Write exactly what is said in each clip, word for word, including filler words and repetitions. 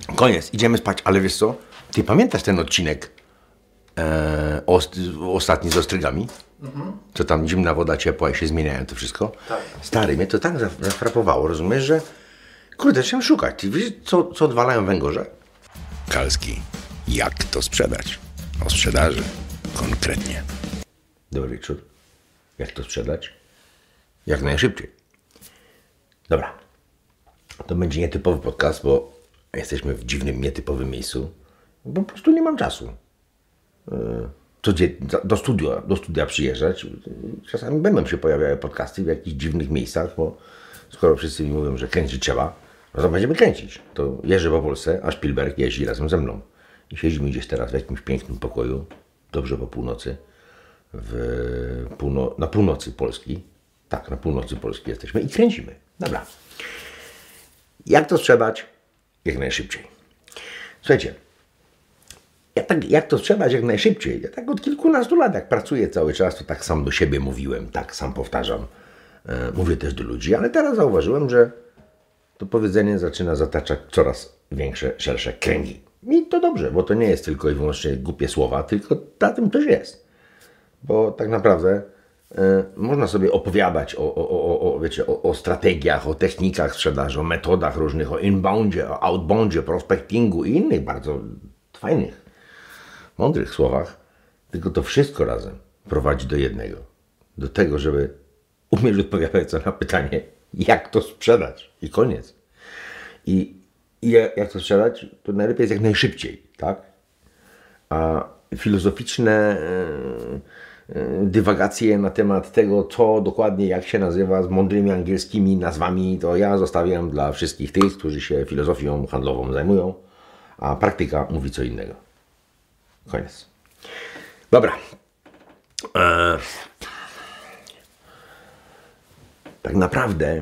Koniec, idziemy spać, ale wiesz co? Ty pamiętasz ten odcinek e, ost, ostatni z ostrygami? Mhm. Co tam zimna woda, ciepła i się zmieniają to wszystko? Tak. Stary, mnie to tak zafrapowało, rozumiesz, że kurde, trzeba szukać. Ty wiesz, co, co odwalają węgorze? Kalski. Jak to sprzedać? O sprzedaży. Konkretnie. Dobry wieczór. Jak to sprzedać? Jak najszybciej. Dobra. To będzie nietypowy podcast, bo jesteśmy w dziwnym, nietypowym miejscu. Po prostu nie mam czasu. Codziennie do studia, do studia przyjeżdżać. Czasami będą się pojawiały podcasty w jakichś dziwnych miejscach, bo skoro wszyscy mi mówią, że kręcić trzeba, no to będziemy kręcić. To jeżdżę po Polsce, a Spielberg jeździ razem ze mną. I siedzimy gdzieś teraz w jakimś pięknym pokoju, dobrze po północy, w półno na północy Polski. Tak, na północy Polski jesteśmy i kręcimy. Dobra. Jak to sprzedać? Jak najszybciej. Słuchajcie, ja tak, jak to sprzedać jak najszybciej? Ja tak od kilkunastu lat, jak pracuję cały czas, to tak sam do siebie mówiłem, tak sam powtarzam. E, mówię też do ludzi, ale teraz zauważyłem, że to powiedzenie zaczyna zataczać coraz większe, szersze kręgi. I to dobrze, bo to nie jest tylko i wyłącznie głupie słowa, tylko na tym też jest. Bo tak naprawdę e, można sobie opowiadać o, o, o, o, wiecie, o, o strategiach, o technikach sprzedaży, o metodach różnych, o inboundzie, o outboundzie, prospectingu i innych bardzo fajnych, mądrych słowach. Tylko to wszystko razem prowadzi do jednego. Do tego, żeby umieć odpowiadać na pytanie, jak to sprzedać. I koniec. I, i jak to sprzedać, to najlepiej jest jak najszybciej, tak? A filozoficzne yy, yy, dywagacje na temat tego, co dokładnie, jak się nazywa, z mądrymi angielskimi nazwami, to ja zostawiam dla wszystkich tych, którzy się filozofią handlową zajmują, a praktyka mówi co innego. Koniec. Dobra. Eee. Tak naprawdę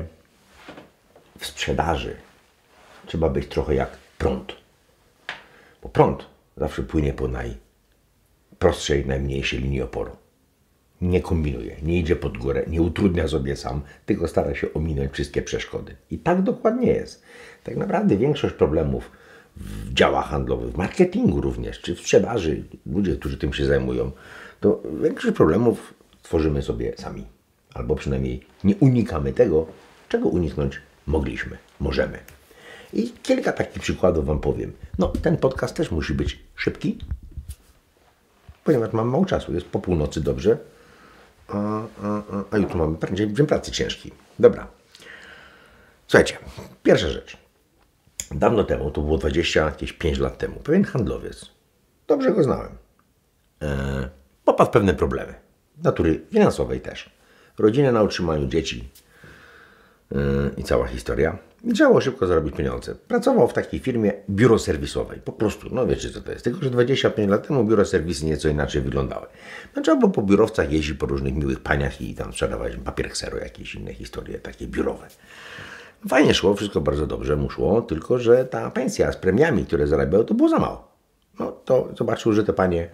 w sprzedaży trzeba być trochę jak prąd. Bo prąd zawsze płynie po najprostszej, najmniejszej linii oporu. Nie kombinuje, nie idzie pod górę, nie utrudnia sobie sam, tylko stara się ominąć wszystkie przeszkody. I tak dokładnie jest. Tak naprawdę większość problemów w działach handlowych, w marketingu również, czy w sprzedaży, ludzie, którzy tym się zajmują, to większość problemów tworzymy sobie sami. Albo przynajmniej nie unikamy tego, czego uniknąć mogliśmy, możemy. I kilka takich przykładów Wam powiem. No, ten podcast też musi być szybki, ponieważ mam mało czasu. Jest po północy dobrze, a, a, a, a jutro mamy dzień pracy ciężki. Dobra. Słuchajcie, pierwsza rzecz. Dawno temu, to było dwadzieścia pięć lat temu, pewien handlowiec, dobrze go znałem, e, popadł w pewne problemy, natury finansowej też. Rodzinę na utrzymaniu dzieci yy, i cała historia. I trzeba było szybko zarobić pieniądze. Pracował w takiej firmie biuro serwisowej. Po prostu, no wiecie co to jest. Tylko że dwadzieścia pięć lat temu biuro serwisy nieco inaczej wyglądały. No, trzeba było po biurowcach jeździć po różnych miłych paniach i tam sprzedawać papier ksero, jakieś inne historie takie biurowe. Fajnie szło, wszystko bardzo dobrze mu szło, tylko że ta pensja z premiami, które zarabiał, to było za mało. No to zobaczył, że te panie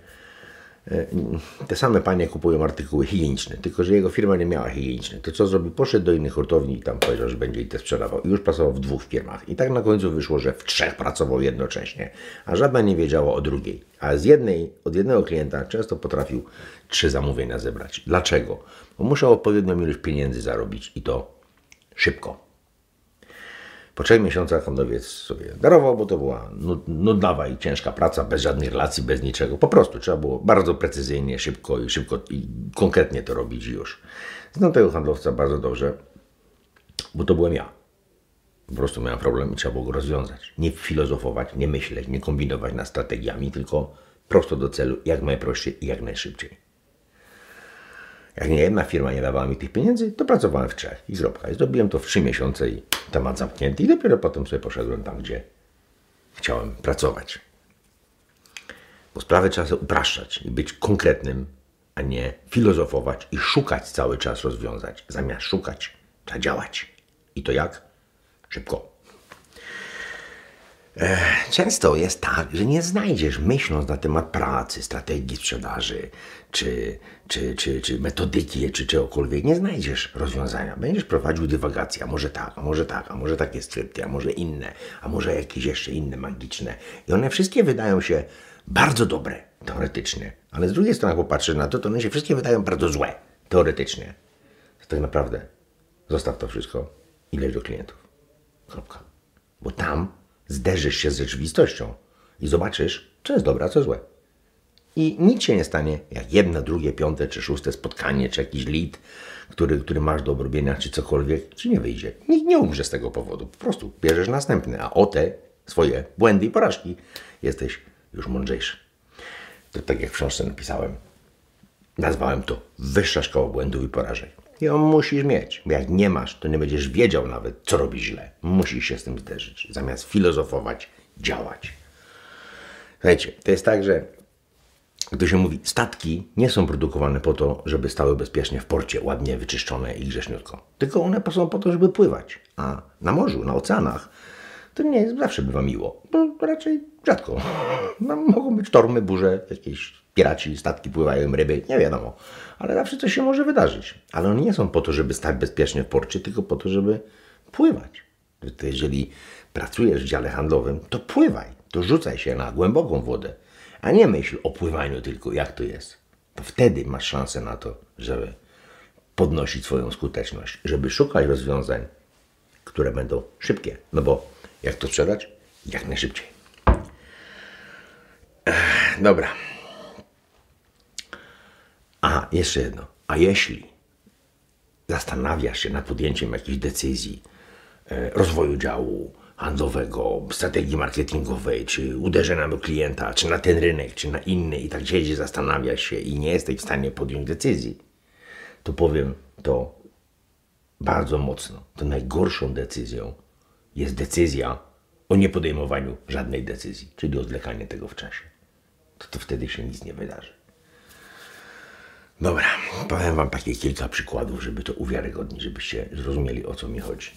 Te same panie kupują artykuły higieniczne, tylko że jego firma nie miała higienicznych. To co zrobił? Poszedł do innych hurtowni i tam powiedział, że będzie i te sprzedawał. I już pracował w dwóch firmach. I tak na końcu wyszło, że w trzech pracował jednocześnie, a żadna nie wiedziała o drugiej. A z jednej, od jednego klienta często potrafił trzy zamówienia zebrać. Dlaczego? Bo musiał odpowiednią ilość pieniędzy zarobić i to szybko. Po trzech miesiącach handlowiec sobie darował, bo to była nudnawa i ciężka praca, bez żadnych relacji, bez niczego. Po prostu trzeba było bardzo precyzyjnie, szybko i szybko i konkretnie to robić już. Znam tego handlowca bardzo dobrze, bo to byłem ja. Po prostu miałem problem i trzeba było go rozwiązać. Nie filozofować, nie myśleć, nie kombinować nad strategiami, tylko prosto do celu, jak najprościej i jak najszybciej. Jak nie jedna firma nie dawała mi tych pieniędzy, to pracowałem w trzech i kropka. I zrobiłem to w trzy miesiące i temat zamknięty. I dopiero potem sobie poszedłem tam, gdzie chciałem pracować. Bo sprawy trzeba sobie upraszczać i być konkretnym, a nie filozofować i szukać cały czas rozwiązać. Zamiast szukać, trzeba działać. I to jak? Szybko. Często jest tak, że nie znajdziesz, myśląc na temat pracy, strategii sprzedaży, czy, czy, czy, czy metodyki, czy czegokolwiek, nie znajdziesz rozwiązania. Będziesz prowadził dywagację, a może tak, a może tak, a może takie skrypty, a może inne, a może jakieś jeszcze inne magiczne. I one wszystkie wydają się bardzo dobre, teoretycznie, ale z drugiej strony, jak popatrzysz na to, to one się wszystkie wydają bardzo złe, teoretycznie. To tak naprawdę zostaw to wszystko i leć do klientów. Kropka. Bo tam zderzysz się z rzeczywistością i zobaczysz, co jest dobre, a co złe. I nic się nie stanie, jak jedno, drugie, piąte czy szóste spotkanie, czy jakiś lead, który, który masz do obrobienia, czy cokolwiek, czy nie wyjdzie. Nikt nie umrze z tego powodu. Po prostu bierzesz następny, a o te swoje błędy i porażki jesteś już mądrzejszy. To tak jak w książce napisałem, nazwałem to wyższa szkoła błędów i porażek. I ją musisz mieć, bo jak nie masz, to nie będziesz wiedział nawet, co robisz źle. Musisz się z tym zderzyć, zamiast filozofować, działać. Słuchajcie, to jest tak, że gdy się mówi, statki nie są produkowane po to, żeby stały bezpiecznie w porcie, ładnie wyczyszczone i grzeczniutko. Tylko one są po to, żeby pływać. A na morzu, na oceanach, to nie jest, zawsze bywa miło. Bo raczej rzadko. No, mogą być sztormy, burze, jakieś piraci, statki pływają, ryby, nie wiadomo. Ale zawsze coś się może wydarzyć. Ale one nie są po to, żeby stać bezpiecznie w porcie, tylko po to, żeby pływać. To jeżeli pracujesz w dziale handlowym, to pływaj, to rzucaj się na głęboką wodę, a nie myśl o pływaniu tylko, jak to jest. To wtedy masz szansę na to, żeby podnosić swoją skuteczność, żeby szukać rozwiązań, które będą szybkie. No bo jak to sprzedać? Jak najszybciej. Ech, dobra. A, jeszcze jedno. A jeśli zastanawiasz się nad podjęciem jakiejś decyzji e, rozwoju działu handlowego, strategii marketingowej, czy uderzenia do klienta, czy na ten rynek, czy na inny i tak siedzisz, zastanawiasz się i nie jesteś w stanie podjąć decyzji, to powiem to bardzo mocno. To najgorszą decyzją jest decyzja o niepodejmowaniu żadnej decyzji, czyli odwlekanie tego w czasie. To, to wtedy się nic nie wydarzy. Dobra, powiem wam takie kilka przykładów, żeby to uwiarygodnić, żebyście zrozumieli, o co mi chodzi.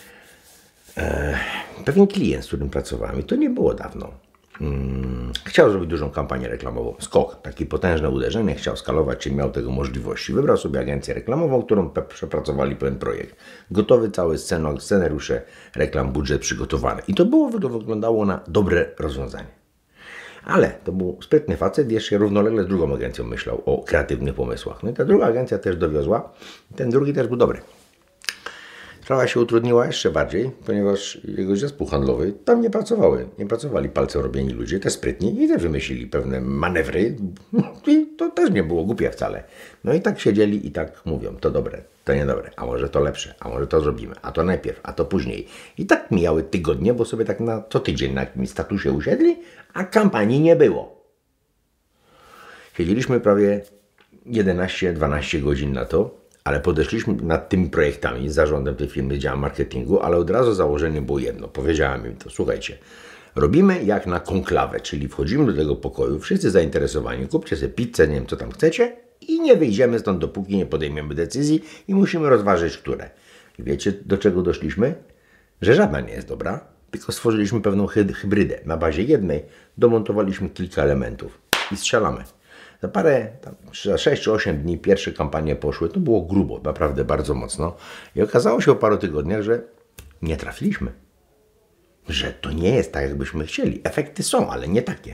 Eee, pewien klient, z którym pracowałem, i to nie było dawno, hmm, chciał zrobić dużą kampanię reklamową. Skok, takie potężne uderzenie, chciał skalować, czy miał tego możliwości. Wybrał sobie agencję reklamową, którą przepracowali pewien projekt. Gotowy cały scenariusz, scenariusze reklam, budżet przygotowany. I to było, to wyglądało na dobre rozwiązanie. Ale to był sprytny facet, jeszcze równolegle z drugą agencją myślał o kreatywnych pomysłach. No i ta druga agencja też dowiozła, ten drugi też był dobry. Sprawa się utrudniła jeszcze bardziej, ponieważ jego zespół handlowy tam nie pracowały. Nie pracowali palce robieni ludzie, te sprytni i też wymyślili pewne manewry i to też nie było głupie wcale. No i tak siedzieli i tak mówią, to dobre, to niedobre, a może to lepsze, a może to zrobimy, a to najpierw, a to później. I tak mijały tygodnie, bo sobie tak na co tydzień na jakimś statusie usiedli, a kampanii nie było. Siedzieliśmy prawie jedenaście dwanaście godzin na to, ale podeszliśmy nad tymi projektami z zarządem tej firmy, z działem marketingu, ale od razu założenie było jedno. Powiedziałem im to, słuchajcie, robimy jak na konklawę, czyli wchodzimy do tego pokoju, wszyscy zainteresowani, kupcie sobie pizzę, nie wiem co tam chcecie i nie wyjdziemy stąd, dopóki nie podejmiemy decyzji i musimy rozważyć, które. I wiecie, do czego doszliśmy? Że żadna nie jest dobra, tylko stworzyliśmy pewną hybrydę. Na bazie jednej domontowaliśmy kilka elementów i strzelamy. Za parę, tam, za sześć czy osiem dni pierwsze kampanie poszły, to było grubo, naprawdę bardzo mocno. I okazało się po paru tygodniach, że nie trafiliśmy. Że to nie jest tak, jakbyśmy chcieli. Efekty są, ale nie takie.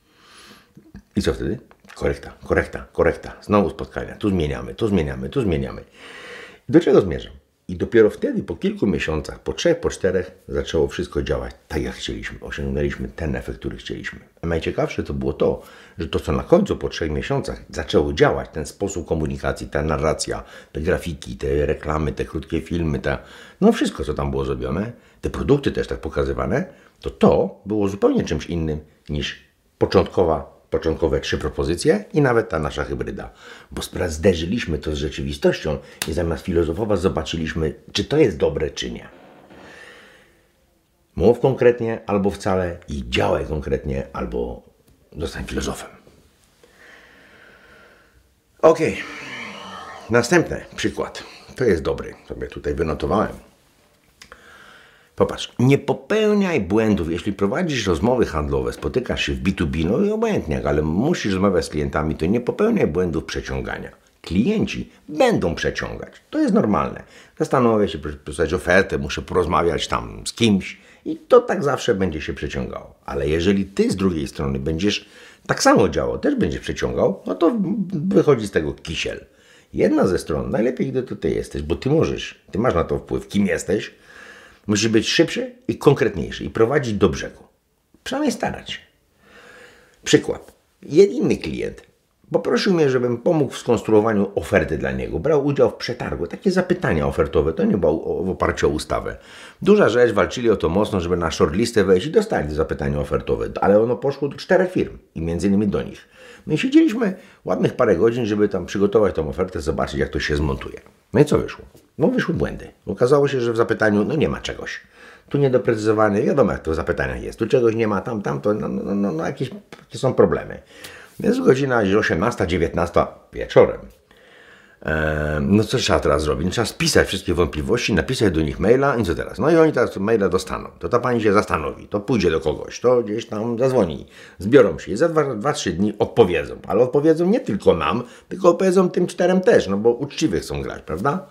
I co wtedy? Korekta, korekta, korekta. Znowu spotkania. Tu zmieniamy, tu zmieniamy, tu zmieniamy. Do czego zmierzam? I dopiero wtedy, po kilku miesiącach, po trzech, po czterech, zaczęło wszystko działać tak, jak chcieliśmy. Osiągnęliśmy ten efekt, który chcieliśmy. A najciekawsze to było to, że to, co na końcu, po trzech miesiącach, zaczęło działać, ten sposób komunikacji, ta narracja, te grafiki, te reklamy, te krótkie filmy, ta, no wszystko, co tam było zrobione, te produkty też tak pokazywane, to to było zupełnie czymś innym niż początkowa Początkowe trzy propozycje i nawet ta nasza hybryda. Bo zderzyliśmy to z rzeczywistością i zamiast filozofować zobaczyliśmy, czy to jest dobre, czy nie. Mów konkretnie albo wcale i działaj konkretnie albo zostań filozofem. Ok. Następny przykład. To jest dobry. Sobie tutaj wynotowałem. Popatrz, nie popełniaj błędów. Jeśli prowadzisz rozmowy handlowe, spotykasz się w B dwa B, no i obojętnie, ale musisz rozmawiać z klientami, to nie popełniaj błędów przeciągania. Klienci będą przeciągać. To jest normalne. Zastanowię się, pisać ofertę, muszę porozmawiać tam z kimś i to tak zawsze będzie się przeciągało. Ale jeżeli ty z drugiej strony będziesz tak samo działał, też będziesz przeciągał, no to wychodzi z tego kisiel. Jedna ze stron, najlepiej gdy to ty jesteś, bo ty możesz, ty masz na to wpływ, kim jesteś, musisz być szybszy i konkretniejszy i prowadzić do brzegu. Przynajmniej starać się. Przykład. Inny klient poprosił mnie, żebym pomógł w skonstruowaniu oferty dla niego. Brał udział w przetargu. Takie zapytania ofertowe, to nie było w oparciu o ustawę. Duża rzecz, walczyli o to mocno, żeby na shortlistę wejść i dostali zapytania ofertowe. Ale ono poszło do czterech firm i między innymi do nich. My siedzieliśmy ładnych parę godzin, żeby tam przygotować tą ofertę, zobaczyć jak to się zmontuje. No i co wyszło? No wyszły błędy. Okazało się, że w zapytaniu no nie ma czegoś. Tu niedoprecyzowane, wiadomo jak to w zapytaniach jest. Tu czegoś nie ma, tam, tam, to no, no, no, no jakieś, jakieś są problemy. Jest godzina osiemnasta, dziewiętnasta wieczorem. Eee, no co trzeba teraz zrobić? Trzeba spisać wszystkie wątpliwości, napisać do nich maila i co teraz? No i oni teraz maila dostaną. To ta pani się zastanowi, to pójdzie do kogoś, to gdzieś tam zadzwoni, zbiorą się i za dwa trzy dni odpowiedzą. Ale odpowiedzą nie tylko nam, tylko odpowiedzą tym czterem też, no bo uczciwych chcą grać, prawda?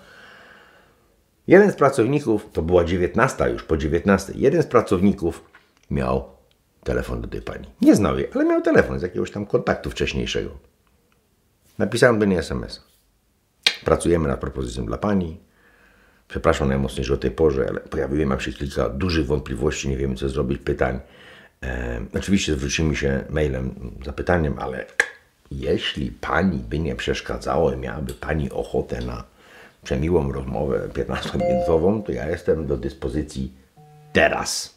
Jeden z pracowników, to była dziewiętnasta już, po dziewiętnastej, jeden z pracowników miał telefon do tej pani. Nie znał jej, ale miał telefon z jakiegoś tam kontaktu wcześniejszego. Napisałem do niej es em es. Pracujemy nad propozycją dla pani. Przepraszam najmocniej, że o tej porze, ale pojawiły nam się kilka dużych wątpliwości, nie wiemy co zrobić, pytań. E, oczywiście zwrócimy się mailem, zapytaniem, ale jeśli pani by nie przeszkadzało i miałaby pani ochotę na przemiłą rozmowę piętnastominutową, to ja jestem do dyspozycji teraz.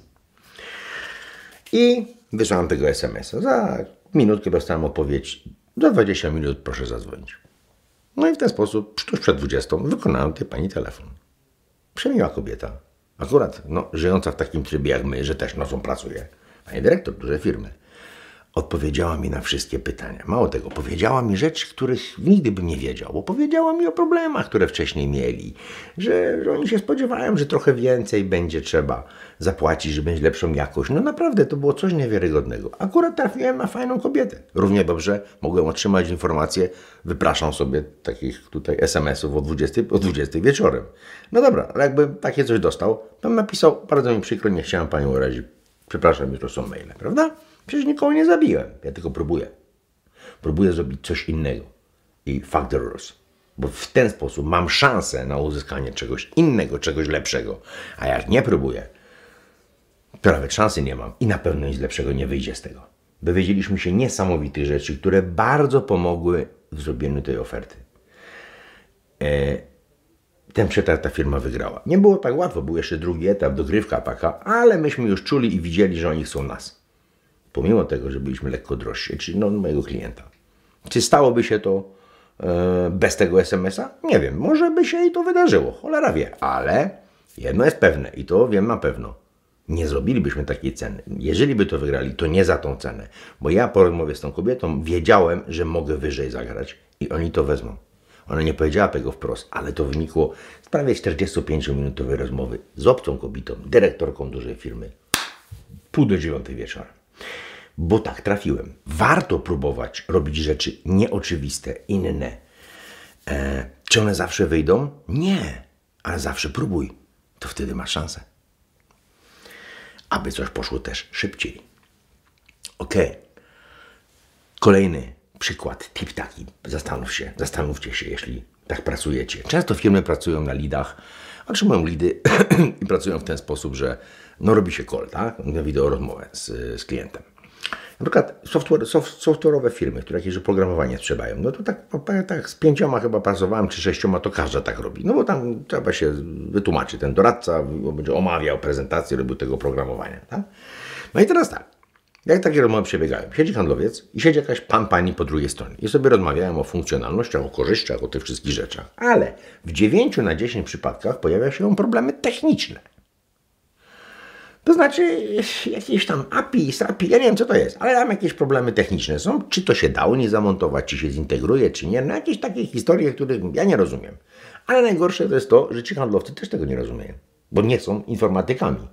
I wysłałem tego es em es a. Za minutkę dostałem odpowiedź. Za dwadzieścia minut proszę zadzwonić. No i w ten sposób, tuż przed dwudziestą, wykonałem tej pani telefon. Przemiła kobieta. Akurat no, żyjąca w takim trybie jak my, że też nocą pracuje. Pani dyrektor dużej firmy. Odpowiedziała mi na wszystkie pytania. Mało tego, powiedziała mi rzeczy, których nigdy bym nie wiedział. Bo powiedziała mi o problemach, które wcześniej mieli. Że, że oni się spodziewają, że trochę więcej będzie trzeba zapłacić, żeby mieć lepszą jakość. No naprawdę, to było coś niewiarygodnego. Akurat trafiłem na fajną kobietę. Równie dobrze mogłem otrzymać informację, wypraszam sobie takich tutaj es em esów o dwudziestej, o dwudziestej wieczorem. No dobra, ale jakbym takie coś dostał, to bym napisał, bardzo mi przykro, nie chciałem panią urazić. Przepraszam, jutro są maile, prawda? Przecież nikogo nie zabiłem. Ja tylko próbuję. Próbuję zrobić coś innego. I fuck the rules. Bo w ten sposób mam szansę na uzyskanie czegoś innego, czegoś lepszego. A jak nie próbuję, to nawet szansy nie mam. I na pewno nic lepszego nie wyjdzie z tego. Dowiedzieliśmy się niesamowitych rzeczy, które bardzo pomogły w zrobieniu tej oferty. E, ten przetarg ta firma wygrała. Nie było tak łatwo. Był jeszcze drugi etap, dogrywka taka, ale myśmy już czuli i widzieli, że oni chcą nas. Pomimo tego, że byliśmy lekko drożsi, czyli no, mojego klienta. Czy stałoby się to e, bez tego es em es a? Nie wiem, może by się i to wydarzyło, cholera wie, ale jedno jest pewne i to wiem na pewno. Nie zrobilibyśmy takiej ceny. Jeżeli by to wygrali, to nie za tą cenę, bo ja po rozmowie z tą kobietą wiedziałem, że mogę wyżej zagrać i oni to wezmą. Ona nie powiedziała tego wprost, ale to wynikło z prawie czterdziestopięciominutowej rozmowy z obcą kobietą, dyrektorką dużej firmy. Pół do dziewiątej wieczora. Bo tak trafiłem. Warto próbować robić rzeczy nieoczywiste, inne. E, czy one zawsze wyjdą? Nie, ale zawsze próbuj. To wtedy masz szansę. Aby coś poszło też szybciej. Ok. Kolejny przykład, tip taki. Zastanów się, zastanówcie się, jeśli tak pracujecie. Często firmy pracują na lidach, otrzymują lidy i pracują w ten sposób, że no robi się call, tak? Wideo rozmowę z, z klientem. Na przykład software, soft, software'owe firmy, które jakieś oprogramowanie sprzedają, no to tak, tak z pięcioma chyba pracowałem, czy sześcioma, to każda tak robi. No bo tam trzeba się wytłumaczyć. Ten doradca będzie omawiał prezentację, robił tego oprogramowania, tak? No i teraz tak. Jak takie rozmowy przebiegają? Siedzi handlowiec i siedzi jakaś pan, pani po drugiej stronie. I sobie rozmawiają o funkcjonalnościach, o korzyściach, o tych wszystkich rzeczach. Ale w dziewięciu na dziesięć przypadkach pojawiają się problemy techniczne. To znaczy jakieś tam A P I, S A P I, ja nie wiem co to jest, ale tam jakieś problemy techniczne są. Czy to się dało nie zamontować, czy się zintegruje, czy nie. No jakieś takie historie, których ja nie rozumiem. Ale najgorsze to jest to, że ci handlowcy też tego nie rozumieją, bo nie są informatykami.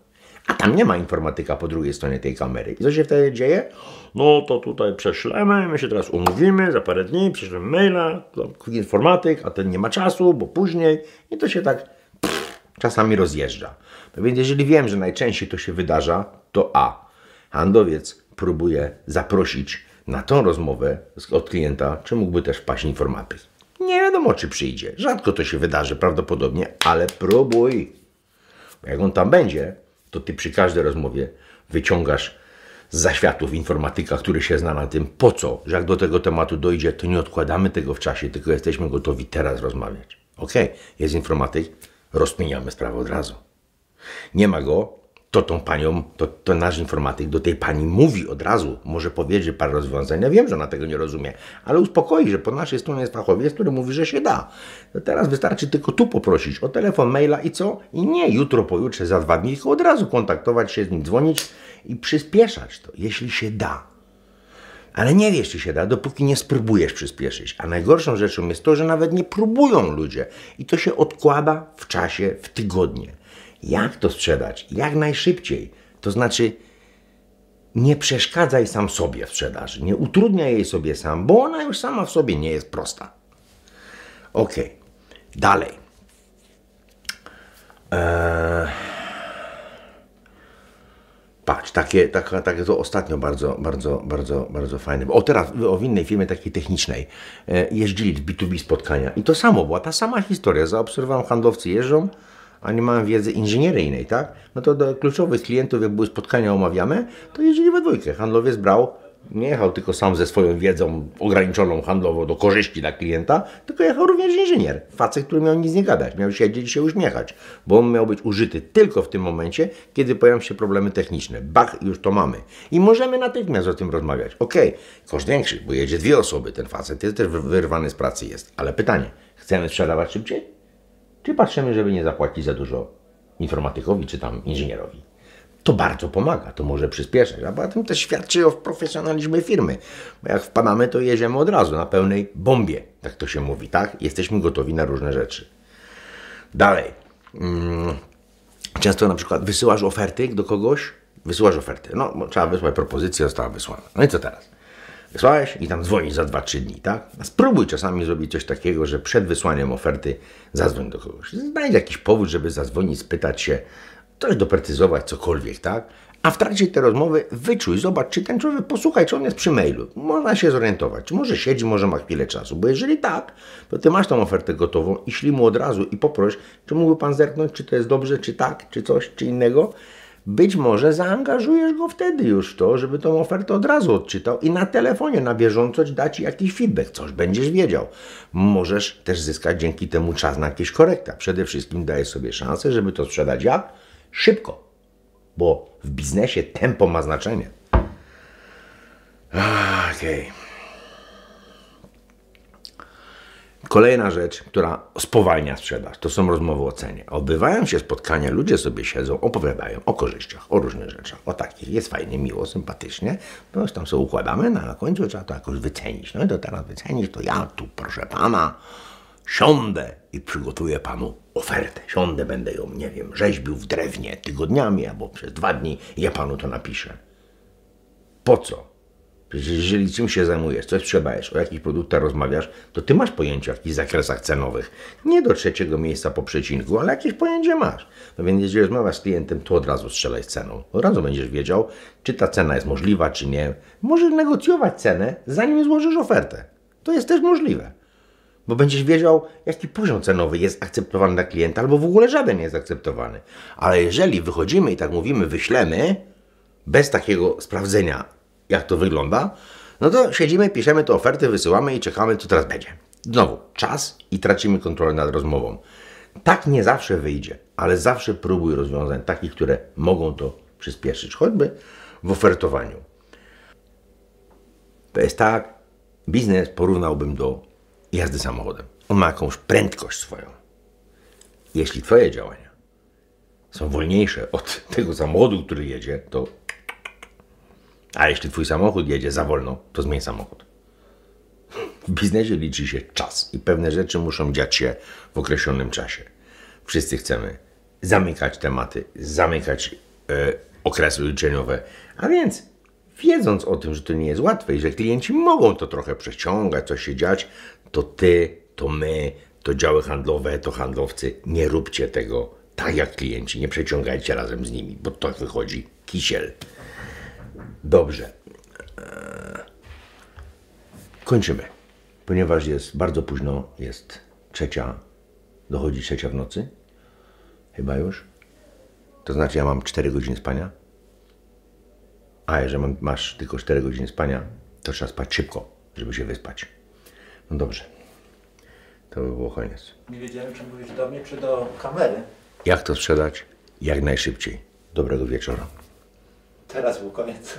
A tam nie ma informatyka po drugiej stronie tej kamery. I co się wtedy dzieje? No to tutaj prześlemy, my się teraz umówimy, za parę dni prześlemy maila, informatyk, a ten nie ma czasu, bo później. I to się tak pff, czasami rozjeżdża. No więc jeżeli wiem, że najczęściej to się wydarza, to a. handlowiec próbuje zaprosić na tą rozmowę od klienta, czy mógłby też wpaść informatyk. Nie wiadomo, czy przyjdzie. Rzadko to się wydarzy prawdopodobnie, ale próbuj. Bo jak on tam będzie, to ty przy każdej rozmowie wyciągasz z zaświatów informatyka, który się zna na tym, po co, że jak do tego tematu dojdzie, to nie odkładamy tego w czasie, tylko jesteśmy gotowi teraz rozmawiać. Ok, jest informatyk, rozkminiamy sprawę od razu. Nie ma go, to tą panią, to, to nasz informatyk do tej pani mówi od razu, może powiedzieć parę rozwiązań. Ja wiem, że ona tego nie rozumie, ale uspokoi, że po naszej stronie jest fachowiec, który mówi, że się da. To teraz wystarczy tylko tu poprosić o telefon, maila i co? I nie jutro, pojutrze, za dwa dni, tylko od razu kontaktować się z nim, dzwonić i przyspieszać to, jeśli się da. Ale nie wiesz, czy się da, dopóki nie spróbujesz przyspieszyć. A najgorszą rzeczą jest to, że nawet nie próbują ludzie i to się odkłada w czasie, w tygodnie. Jak to sprzedać? Jak najszybciej. To znaczy nie przeszkadzaj sam sobie w sprzedaży. Nie utrudniaj jej sobie sam, bo ona już sama w sobie nie jest prosta. Ok. Dalej. Eee... Patrz, takie, taka, takie to ostatnio bardzo, bardzo, bardzo, bardzo fajne. O teraz, o w innej firmie takiej technicznej e, jeździli w B dwa B spotkania i to samo, była ta sama historia. Zaobserwowałem, handlowcy jeżdżą, a nie mają wiedzy inżynieryjnej, tak? No to do kluczowych klientów, jak były spotkania omawiane, to jeździli we dwójkę. Handlowiec brał, nie jechał tylko sam ze swoją wiedzą ograniczoną handlowo do korzyści dla klienta, tylko jechał również inżynier. Facet, który miał nic nie gadać, miał siedzieć i się uśmiechać, bo on miał być użyty tylko w tym momencie, kiedy pojawią się problemy techniczne. Bach, już to mamy. I możemy natychmiast o tym rozmawiać. Okej, okay. Koszt większy, bo jedzie dwie osoby, ten facet jest też wyrwany z pracy jest. Ale pytanie, chcemy sprzedawać szybciej? Czy patrzymy, żeby nie zapłacić za dużo informatykowi, czy tam inżynierowi? To bardzo pomaga, to może przyspieszać, a potem też świadczy o profesjonalizmie firmy. Bo jak wpadamy, to jedziemy od razu na pełnej bombie, tak to się mówi, tak? Jesteśmy gotowi na różne rzeczy. Dalej. Często na przykład wysyłasz oferty do kogoś, wysyłasz oferty, no trzeba wysłać propozycję, została wysłana. No i co teraz? Wysłałeś i tam dzwonisz za dwa trzy dni, tak? A spróbuj czasami zrobić coś takiego, że przed wysłaniem oferty zadzwoń do kogoś. Znajdź jakiś powód, żeby zadzwonić, spytać się, coś doprecyzować, cokolwiek, tak? A w trakcie tej rozmowy wyczuj, zobacz, czy ten człowiek, posłuchaj, czy on jest przy mailu. Można się zorientować, czy może siedzi, może ma chwilę czasu, bo jeżeli tak, to ty masz tą ofertę gotową i ślij mu od razu i poproś, czy mógłby pan zerknąć, czy to jest dobrze, czy tak, czy coś, czy innego. Być może zaangażujesz go wtedy już w to, żeby tą ofertę od razu odczytał i na telefonie na bieżąco dać ci jakiś feedback, coś będziesz wiedział. Możesz też zyskać dzięki temu czas na jakieś korekta. Przede wszystkim dajesz sobie szansę, żeby to sprzedać jak? Szybko, bo w biznesie tempo ma znaczenie. Okej. Okay. Kolejna rzecz, która spowalnia sprzedaż, to są rozmowy o cenie. Odbywają się spotkania, ludzie sobie siedzą, opowiadają o korzyściach, o różnych rzeczach, o takich. Jest fajnie, miło, sympatycznie. No tam sobie układamy, no, a na końcu trzeba to jakoś wycenić. No i to teraz wycenić, to ja tu, proszę pana, siądę i przygotuję panu ofertę. Siądę, będę ją, nie wiem, rzeźbił w drewnie tygodniami albo przez dwa dni i ja panu to napiszę. Po co? Przecież jeżeli czym się zajmujesz, coś sprzedajesz, o jakichś produktach rozmawiasz, to ty masz pojęcie o jakichś zakresach cenowych. Nie do trzeciego miejsca po przecinku, ale jakieś pojęcie masz. No więc jeżeli rozmawiasz z klientem, to od razu strzelaj z ceną. Od razu będziesz wiedział, czy ta cena jest możliwa, czy nie. Możesz negocjować cenę, zanim złożysz ofertę. To jest też możliwe. Bo będziesz wiedział, jaki poziom cenowy jest akceptowany dla klienta, albo w ogóle żaden nie jest akceptowany. Ale jeżeli wychodzimy i tak mówimy, wyślemy, bez takiego sprawdzenia, jak to wygląda, no to siedzimy, piszemy te oferty, wysyłamy i czekamy, co teraz będzie. Znowu, czas i tracimy kontrolę nad rozmową. Tak nie zawsze wyjdzie, ale zawsze próbuj rozwiązań takich, które mogą to przyspieszyć, choćby w ofertowaniu. To jest tak, biznes porównałbym do jazdy samochodem. On ma jakąś prędkość swoją. Jeśli twoje działania są wolniejsze od tego samochodu, który jedzie, to a jeśli twój samochód jedzie za wolno, to zmień samochód. W biznesie liczy się czas i pewne rzeczy muszą dziać się w określonym czasie. Wszyscy chcemy zamykać tematy, zamykać e, okresy liczeniowe. A więc, wiedząc o tym, że to nie jest łatwe i że klienci mogą to trochę przeciągać, coś się dziać, to ty, to my, to działy handlowe, to handlowcy, nie róbcie tego tak jak klienci, nie przeciągajcie razem z nimi, bo to wychodzi kisiel. Dobrze. Kończymy, ponieważ jest bardzo późno, jest trzecia, dochodzi trzecia w nocy, chyba już. To znaczy ja mam cztery godziny spania, a jeżeli mam, masz tylko cztery godziny spania, to trzeba spać szybko, żeby się wyspać. No dobrze, to by było koniec. Nie wiedziałem, czy mówisz do mnie, czy do kamery. Jak to sprzedać? Jak najszybciej. Dobrego wieczora. Teraz był koniec.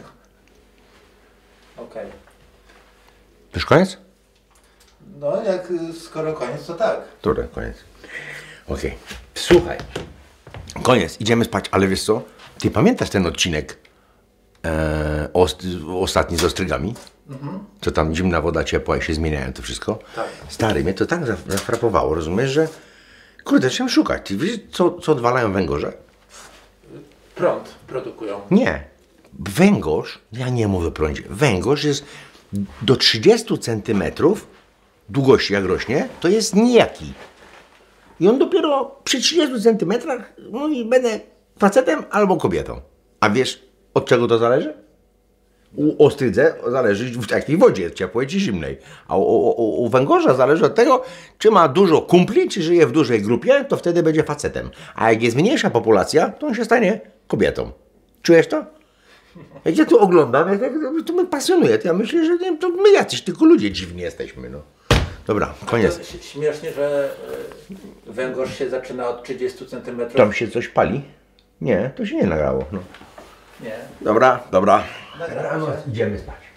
Okej. To już koniec? No, jak skoro koniec, to tak. Dobra, koniec. Okej. Okay. Słuchaj. Koniec. Idziemy spać, ale wiesz co? Ty pamiętasz ten odcinek e, ost, ostatni z ostrygami? Mhm. Co tam zimna woda, ciepła i się zmieniają to wszystko? Tak. Stary, mnie to tak zafrapowało, rozumiesz, że kurde, trzeba szukać. Ty wiesz, co, co odwalają węgorze? Prąd produkują. Nie. Węgorz, ja nie mówię o prądzie, węgorz jest do trzydziestu centymetrów długości, jak rośnie, to jest nijaki. I on dopiero przy trzydziestu centymetrach mówi, będę facetem albo kobietą. A wiesz, od czego to zależy? U ostrydze zależy w jakiej wodzie, ciepłej czy zimnej. A u, u, u węgorza zależy od tego, czy ma dużo kumpli, czy żyje w dużej grupie, to wtedy będzie facetem. A jak jest mniejsza populacja, to on się stanie kobietą. Czujesz to? Jak ja tu oglądam, jak, jak, to mnie pasjonuje. To ja myślę, że nie, to my jacyś tylko ludzie dziwni jesteśmy. No. Dobra, koniec. To śmiesznie, że y, węgorz się zaczyna od trzydziestu centymetrów. Tam się coś pali? Nie, to się nie nagrało. No. Nie. Dobra, dobra. Nagrało się. Idziemy spać.